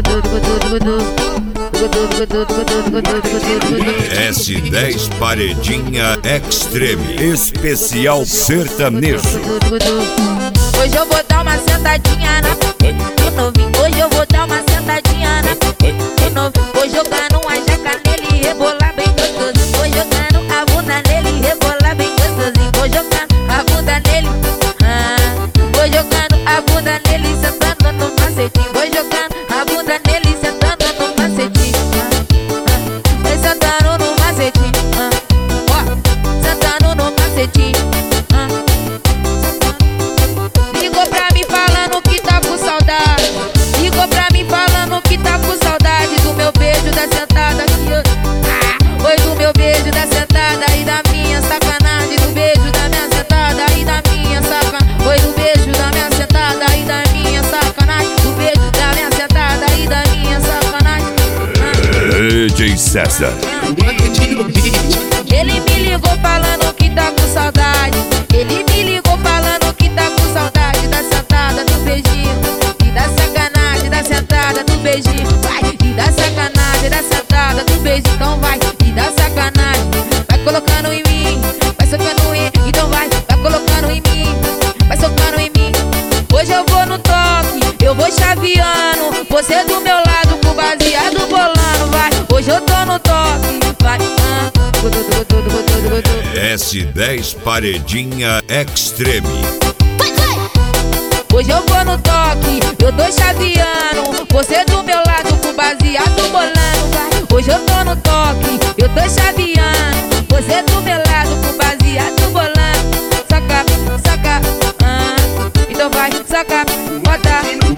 S10 Paredinha Extreme Especial Sertanejo. Hoje eu vou dar uma sentadinha no novinho. Hoje eu vou dar uma sentadinha no novinho. Vou jogar uma jaca nele e rebolar bem gostosinho. Vou jogando a bunda nele e rebolar bem gostosinho. Vou jogando a bunda nele, vou jogando a bunda nele sentando no macetinho. Vou jogando a bunda nele sentando no macetinho. Vai sentando no macetinho, ó, sentando no macetinho. Ligou pra mim falando que tá com saudade. Ligou pra mim falando que tá com saudade do meu beijo, da sentada que oi, do meu beijo, da sentada e da minha sacanagem. Do beijo da minha sentada e da minha sacanagem. Oi, do beijo da minha sentada e da minha sacanagem. Do beijo da minha sentada e da minha sacanagem. DJ César. Ele me ligou falando que tá com saudade. Ele me ligou falando que tá com saudade da sentada, do beijinho e da sacanagem, da sentada, do beijinho. Vai, e da sacanagem, da sentada, do beijinho. Então vai, e da sacanagem. Vai colocando em mim, vai socando em mim. Então vai colocando em mim, vai socando em mim. Hoje eu vou no toque, eu vou chaveando. Você do meu lado com baseado bolando. Vai, hoje eu tô no toque, vai. S10 Paredinha Extreme. Hoje eu vou no toque, eu tô chaveando. Você do meu lado com baseado bolando. Vai, hoje eu tô no toque, eu tô chaveando. Você do meu lado com baseado bolando. Saca, saca, então vai, saca, bota.